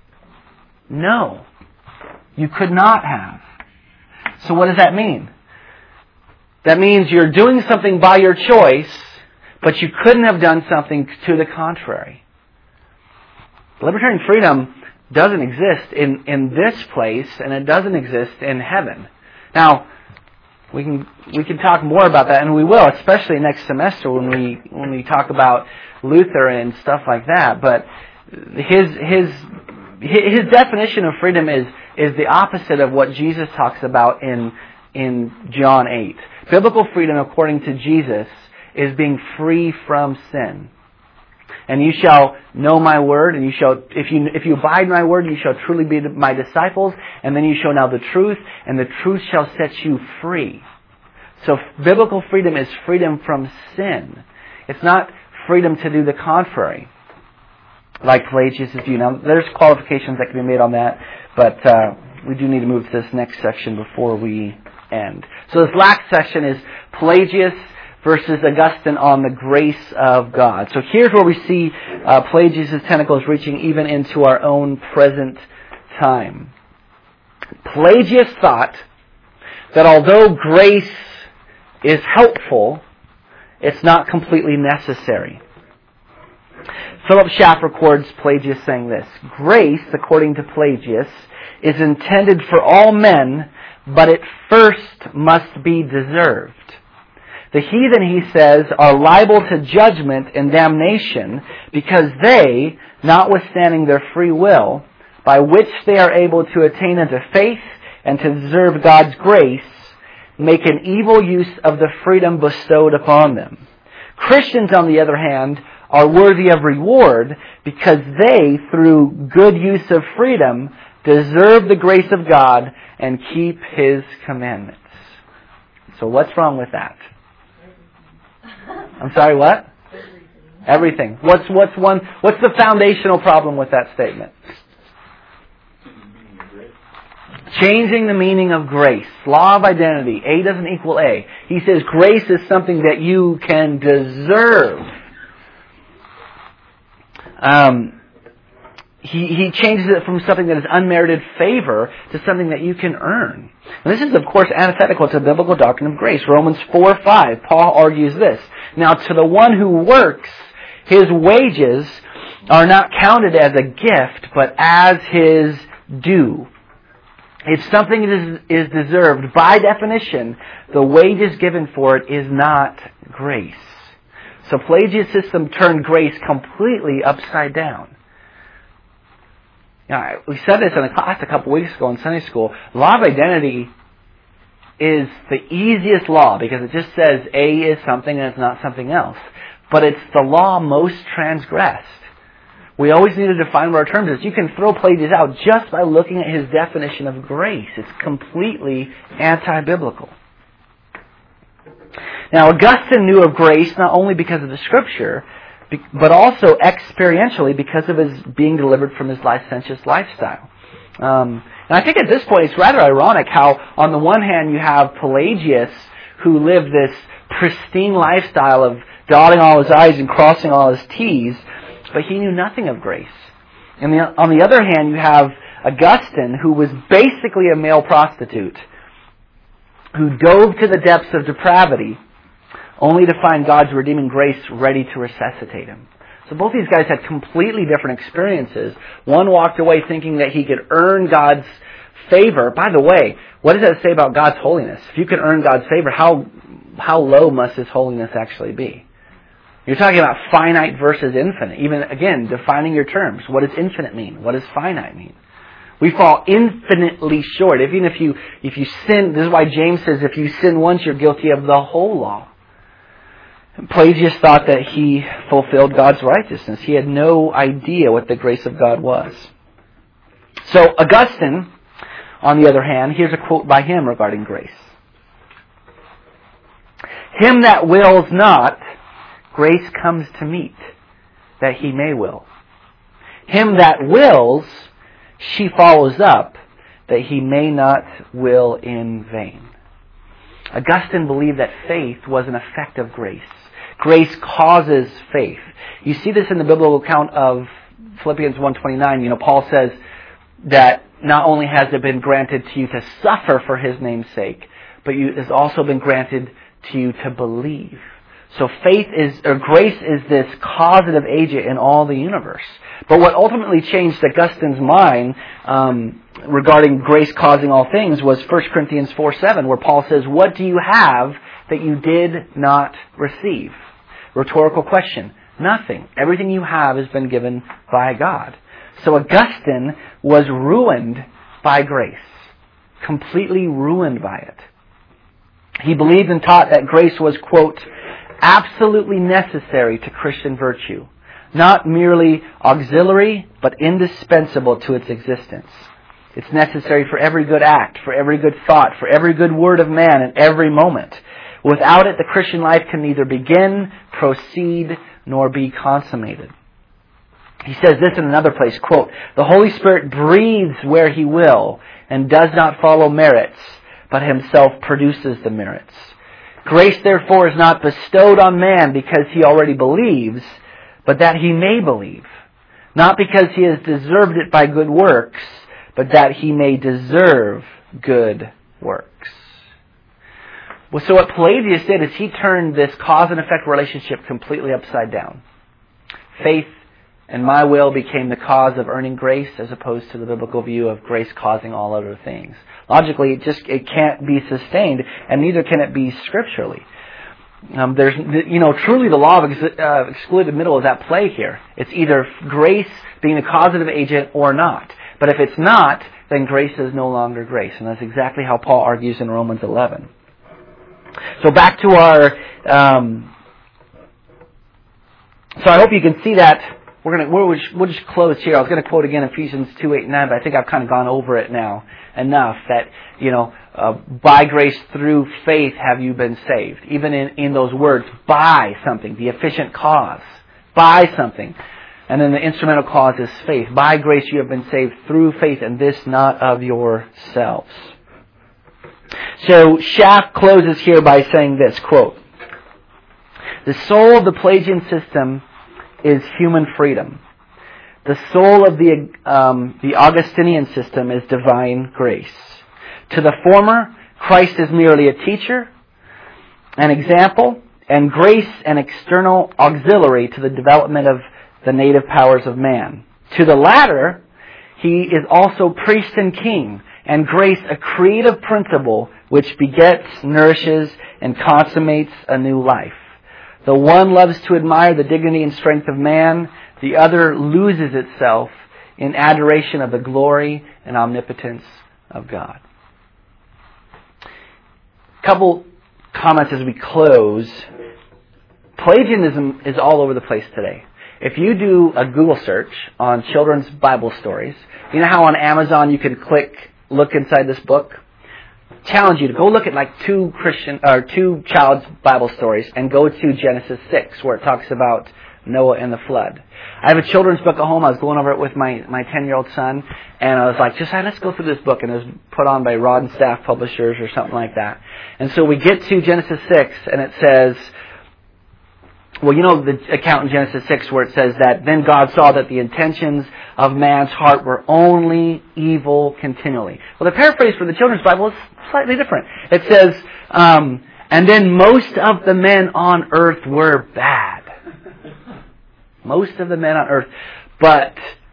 S1: No. You could not have. So what does that mean? That means you're doing something by your choice, but you couldn't have done something to the contrary. Libertarian freedom doesn't exist in this place, and it doesn't exist in heaven. Now, we can talk more about that, and we will, especially next semester when we talk about Luther and stuff like that. But his definition of freedom is the opposite of what Jesus talks about in John 8. Biblical freedom, according to Jesus, is being free from sin. And you shall know my word, and you shall, if you abide in my word, you shall truly be my disciples, and then you shall know the truth, and the truth shall set you free. So biblical freedom is freedom from sin. It's not freedom to do the contrary, like Pelagius' view. Now, there's qualifications that can be made on that, but we do need to move to this next section before we end. So this last section is Pelagius versus Augustine on the grace of God. So here's where we see Pelagius' tentacles reaching even into our own present time. Pelagius thought that although grace is helpful, it's not completely necessary. Philip Schaff records Pelagius saying this: grace, according to Pelagius, is intended for all men, but it first must be deserved. The heathen, he says, are liable to judgment and damnation because they, notwithstanding their free will, by which they are able to attain unto faith and to deserve God's grace, make an evil use of the freedom bestowed upon them. Christians, on the other hand, are worthy of reward because they, through good use of freedom, deserve the grace of God and keep His commandments. So what's wrong with that? I'm sorry, what? Everything. What's the foundational problem with that statement? Changing the meaning of grace. Law of identity. A doesn't equal A. He says grace is something that you can He changes it from something that is unmerited favor to something that you can earn. And this is, of course, antithetical to the biblical doctrine of grace. Romans 4:5, Paul argues this. Now, to the one who works, his wages are not counted as a gift, but as his due. If something is deserved, by definition, the wages given for it is not grace. So Pelagius' system turned grace completely upside down. Now, we said this in a class a couple weeks ago in Sunday school. Law of identity is the easiest law because it just says A is something and it's not something else. But it's the law most transgressed. We always need to define what our terms is. You can throw Pelagius out just by looking at his definition of grace. It's completely anti-biblical. Now, Augustine knew of grace not only because of the Scripture, but also experientially because of his being delivered from his licentious lifestyle. And I think at this point it's rather ironic how, on the one hand, you have Pelagius, who lived this pristine lifestyle of dotting all his I's and crossing all his T's, but he knew nothing of grace. And on the other hand, you have Augustine, who was basically a male prostitute, who dove to the depths of depravity, only to find God's redeeming grace ready to resuscitate him. So both these guys had completely different experiences. One walked away thinking that he could earn God's favor. By the way, what does that say about God's holiness? If you can earn God's favor, how low must His holiness actually be? You're talking about finite versus infinite. Even, again, defining your terms. What does infinite mean? What does finite mean? We fall infinitely short. Even if you sin, this is why James says, if you sin once, you're guilty of the whole law. Pelagius thought that he fulfilled God's righteousness. He had no idea what the grace of God was. So Augustine, on the other hand, here's a quote by him regarding grace. Him that wills not, grace comes to meet, that he may will. Him that wills, she follows up, that he may not will in vain. Augustine believed that faith was an effect of grace. Grace causes faith. You see this in the biblical account of Philippians 1:29. Paul says that not only has it been granted to you to suffer for His name's sake, but it has also been granted to you to believe. So grace is this causative agent in all the universe. But what ultimately changed Augustine's mind regarding grace causing all things was 1 Corinthians 4:7, where Paul says, "What do you have that you did not receive?" Rhetorical question. Nothing. Everything you have has been given by God. So Augustine was ruined by grace. Completely ruined by it. He believed and taught that grace was, quote, absolutely necessary to Christian virtue. Not merely auxiliary, but indispensable to its existence. It's necessary for every good act, for every good thought, for every good word of man in every moment. Without it, the Christian life can neither begin, proceed, nor be consummated. He says this in another place, quote, "The Holy Spirit breathes where He will and does not follow merits, but Himself produces the merits. Grace, therefore, is not bestowed on man because he already believes, but that he may believe. Not because he has deserved it by good works, but that he may deserve good works." Well, so what Pelagius did is he turned this cause and effect relationship completely upside down. Faith and my will became the cause of earning grace as opposed to the biblical view of grace causing all other things. Logically, it can't be sustained, and neither can it be scripturally. Truly the law of excluded middle is at play here. It's either grace being the causative agent or not. But if it's not, then grace is no longer grace. And that's exactly how Paul argues in Romans 11. So back to our... So I hope you can see that. We'll just close here. I was going to quote again Ephesians 2:8-9, but I think I've kind of gone over it now enough that, by grace through faith have you been saved. Even in those words, by something, the efficient cause, by something. And then the instrumental cause is faith. By grace you have been saved through faith, and this not of yourselves. So Schaff closes here by saying this, quote, "The soul of the Pelagian system is human freedom. The soul of the Augustinian system is divine grace. To the former, Christ is merely a teacher, an example, and grace an external auxiliary to the development of the native powers of man. To the latter, He is also priest and king, and grace a creative principle which begets, nourishes, and consummates a new life. The one loves to admire the dignity and strength of man, the other loses itself in adoration of the glory and omnipotence of God. Couple comments as we close. Pelagianism is all over the place today. If you do a Google search on children's Bible stories, you know how on Amazon you can look inside this book? Challenge you to go look at like two child's Bible stories and go to Genesis 6 where it talks about Noah and the flood. I have a children's book at home. I was going over it with my 10-year-old son, and I was like, let's go through this book. And it was put on by Rod and Staff Publishers or something like that. And so we get to Genesis 6, and it says, well, you know the account in Genesis 6 where it says that then God saw that the intentions of man's heart were only evil continually. Well, the paraphrase for the children's Bible is slightly different. It says, and then most of the men on earth were bad. Most of the men on earth. But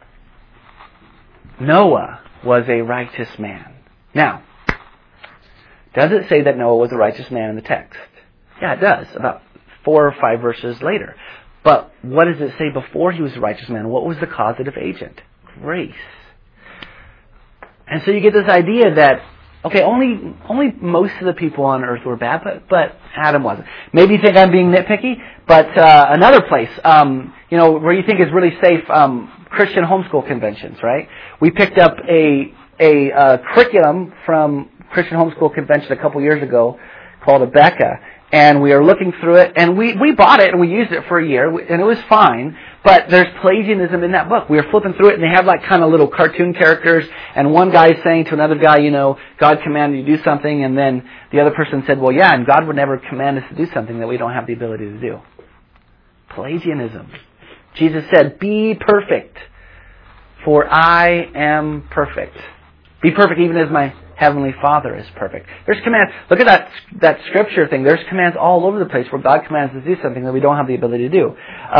S1: Noah was a righteous man. Now, does it say that Noah was a righteous man in the text? Yeah, it does. About 4 or 5 verses later. But what does it say before he was a righteous man? What was the causative agent? Grace. And so you get this idea that, okay, only most of the people on earth were bad, but Adam wasn't. Maybe you think I'm being nitpicky, but another place, where you think is really safe, Christian homeschool conventions, right? We picked up a curriculum from Christian homeschool convention a couple years ago called Abeka, and we are looking through it, and we bought it and we used it for a year, and it was fine. But there's Pelagianism in that book. We were flipping through it, and they have like kind of little cartoon characters, and one guy is saying to another guy, God commanded you to do something, and then the other person said, well, yeah, and God would never command us to do something that we don't have the ability to do. Pelagianism. Jesus said, be perfect, for I am perfect. Be perfect even as my Heavenly Father is perfect. There's commands. Look at that scripture thing. There's commands all over the place where God commands us to do something that we don't have the ability to do.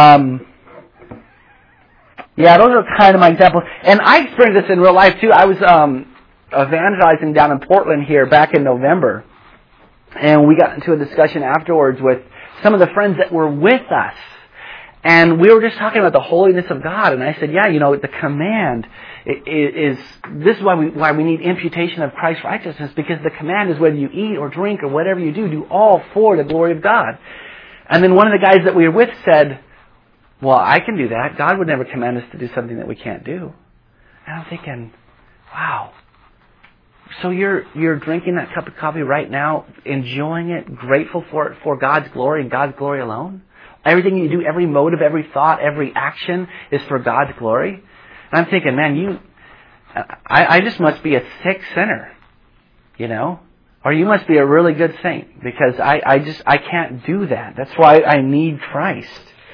S1: Yeah, those are kind of my examples. And I experienced this in real life too. I was evangelizing down in Portland here back in November. And we got into a discussion afterwards with some of the friends that were with us. And we were just talking about the holiness of God. And I said, yeah, the command is this is why we need imputation of Christ's righteousness, because the command is whether you eat or drink or whatever you do all for the glory of God. And then one of the guys that we were with said, well, I can do that. God would never command us to do something that we can't do. And I'm thinking, wow. So you're drinking that cup of coffee right now, enjoying it, grateful for it, for God's glory and God's glory alone? Everything you do, every motive, every thought, every action is for God's glory? And I'm thinking, man, I just must be a sick sinner, Or you must be a really good saint, because I can't do that. That's why I need Christ.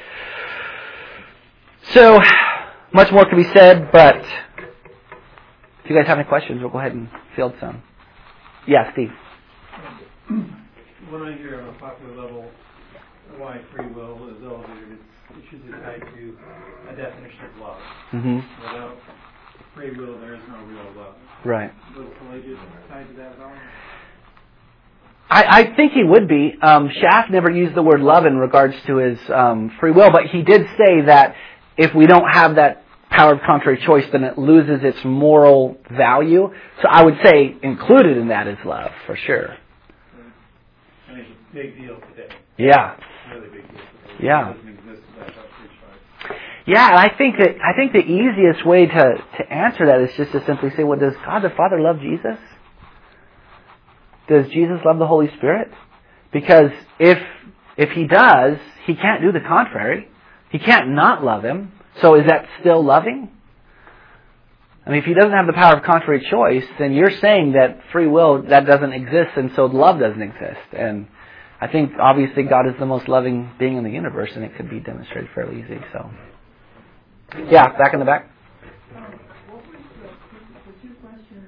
S1: So, much more can be said, but if you guys have any questions, we'll go ahead and field some. Yeah, Steve.
S2: When I hear on a popular level why free will is elevated, it's usually tied to a definition of love.
S1: Mm-hmm.
S2: Without free will, there is no real love.
S1: Right.
S2: Was Pelagius tied to that at all?
S1: I think he would be. Schaff never used the word love in regards to his free will, but he did say that if we don't have that power of contrary choice, then it loses its moral value. So I would say included in that is love, for sure.
S2: And it's a big deal today.
S1: Yeah.
S2: Really big deal today.
S1: Yeah.
S2: It doesn't exist in that church.
S1: Yeah, and I think the easiest way to answer that is just to simply say, well, does God the Father love Jesus? Does Jesus love the Holy Spirit? Because if he does, he can't do the contrary. He can't not love him. So is that still loving? I mean, if he doesn't have the power of contrary choice, then you're saying that free will, that doesn't exist, and so love doesn't exist. And I think, obviously, God is the most loving being in the universe, and it could be demonstrated fairly easy. So, Yeah, back in the back.
S3: What were the two questions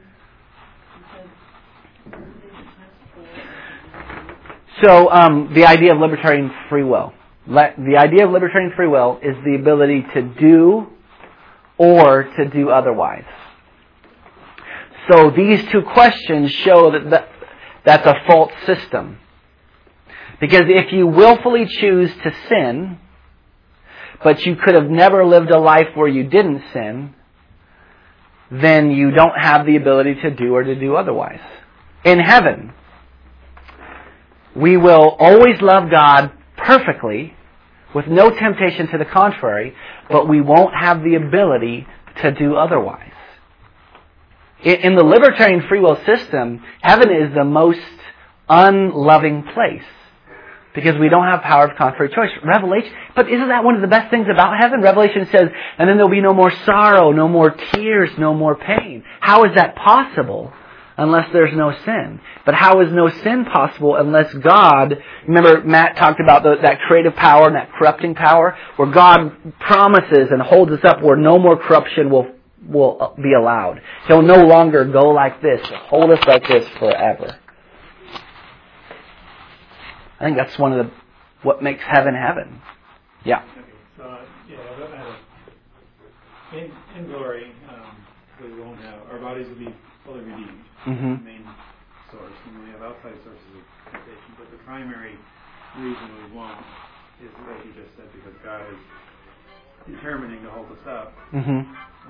S3: you said?
S1: So the idea of libertarian free will. The idea of libertarian free will is the ability to do or to do otherwise. So these two questions show that that's a false system. Because if you willfully choose to sin, but you could have never lived a life where you didn't sin, then you don't have the ability to do or to do otherwise. In heaven, we will always love God perfectly, with no temptation to the contrary, but we won't have the ability to do otherwise. In the libertarian free will system, heaven is the most unloving place, because we don't have power of contrary choice. Revelation, but isn't that one of the best things about heaven? Revelation says, and then there'll be no more sorrow, no more tears, no more pain. How is that possible unless there's no sin? But how is no sin possible unless God, remember Matt talked about that creative power and that corrupting power, where God promises and holds us up where no more corruption will be allowed. He'll no longer go like this, hold us like this forever. I think that's one of what makes heaven heaven. Yeah.
S2: Okay. So, in glory, we won't have, our bodies will be fully redeemed.
S1: Mm-hmm.
S2: The main source, and we have outside sources of temptation. But the primary reason we won't is what you just said, because God is determining to hold us up.
S1: Mm-hmm.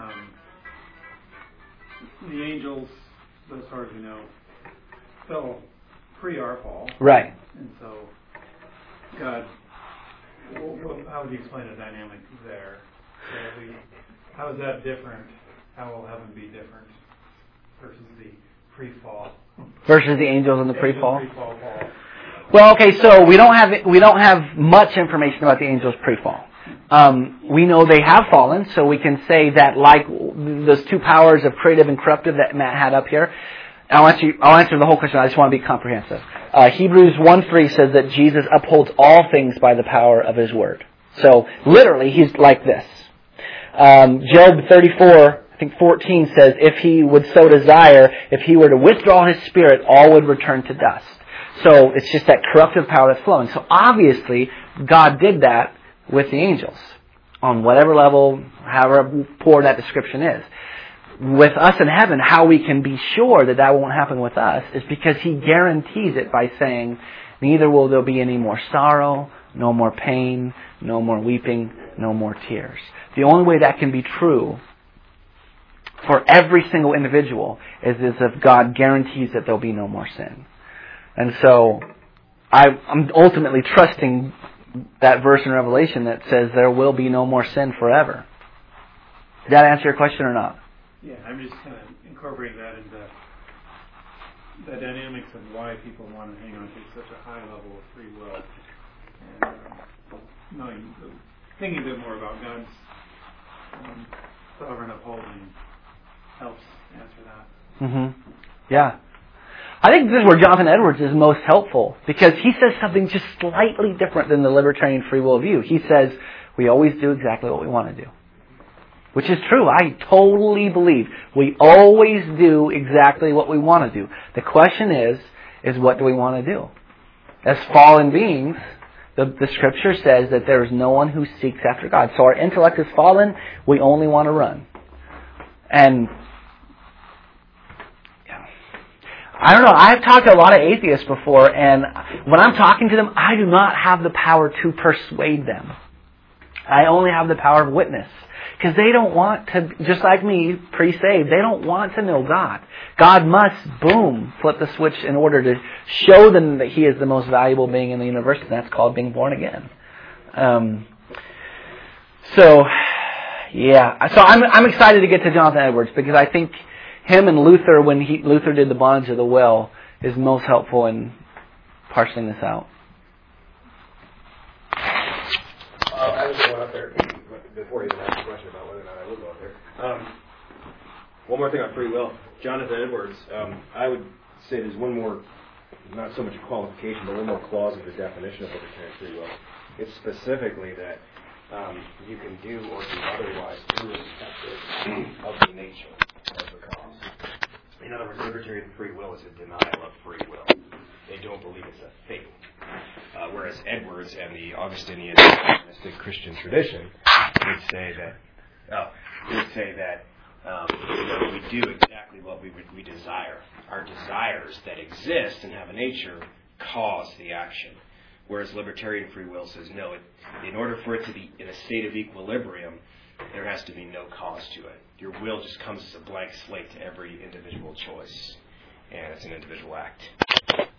S2: The angels, as far as we know, fell pre our fall.
S1: Right.
S2: And so, God, how would you explain the dynamic there? How is that different? How will heaven be different versus the pre-fall?
S1: Versus the angels in the pre-fall?
S2: Pre-fall fall.
S1: Well, okay, so we don't have much information about the angels pre-fall. We know they have fallen, so we can say that, like those two powers of creative and corruptive that Matt had up here. I'll answer the whole question. I just want to be comprehensive. Hebrews 1:3 says that Jesus upholds all things by the power of His word. So literally, He's like this. Job 34, I think 14 says, if He would so desire, if He were to withdraw His Spirit, all would return to dust. So it's just that corruptive power that's flowing. So obviously, God did that with the angels on whatever level, however poor that description is. With us in heaven, how we can be sure that won't happen with us is because He guarantees it by saying, neither will there be any more sorrow, no more pain, no more weeping, no more tears. The only way that can be true for every single individual is if God guarantees that there'll be no more sin. And so I'm ultimately trusting that verse in Revelation that says there will be no more sin forever. Did that answer your question or not?
S2: Yeah, I'm just kind of incorporating that into the dynamics of why people want to hang on to such a high level of free will. And thinking a bit more about God's sovereign upholding helps answer that.
S1: Mm-hmm. Yeah. I think this is where Jonathan Edwards is most helpful, because he says something just slightly different than the libertarian free will view. He says, we always do exactly what we want to do. Which is true. I totally believe we always do exactly what we want to do. The question is what do we want to do? As fallen beings, the Scripture says that there is no one who seeks after God. So our intellect is fallen. We only want to run. And I don't know. I've talked to a lot of atheists before, and when I'm talking to them, I do not have the power to persuade them. I only have the power of witness. Because they don't want to, just like me, pre-saved, they don't want to know God. God must, boom, flip the switch in order to show them that He is the most valuable being in the universe, and that's called being born again. So I'm excited to get to Jonathan Edwards, because I think him and Luther, when Luther did the Bondage of the Will, is most helpful in parsing this out.
S4: I was going up there before you even asked the question about whether or not I will go up there. One more thing on free will. Jonathan Edwards, I would say there's one more, not so much a qualification, but one more clause in the definition of libertarian free will. It's specifically that you can do or do otherwise irrespective of the nature of the cause. In other words, libertarian free will is a denial of free will. They don't believe it's a thing. Whereas Edwards and the Augustinian Christian tradition would say that we do exactly what we desire. Our desires that exist and have a nature cause the action. Whereas libertarian free will says no, in order for it to be in a state of equilibrium, there has to be no cause to it. Your will just comes as a blank slate to every individual choice, and it's an individual act.